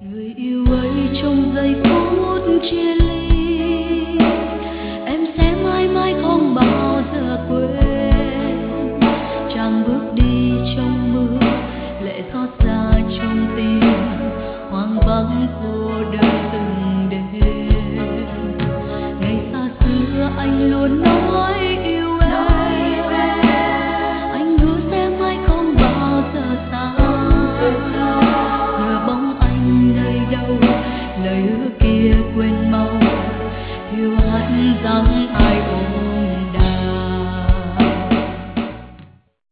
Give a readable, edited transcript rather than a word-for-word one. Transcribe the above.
Người yêu ơi, trong giây phút chia ly, em sẽ mãi mãi không bao giờ quên chàng bước đi trong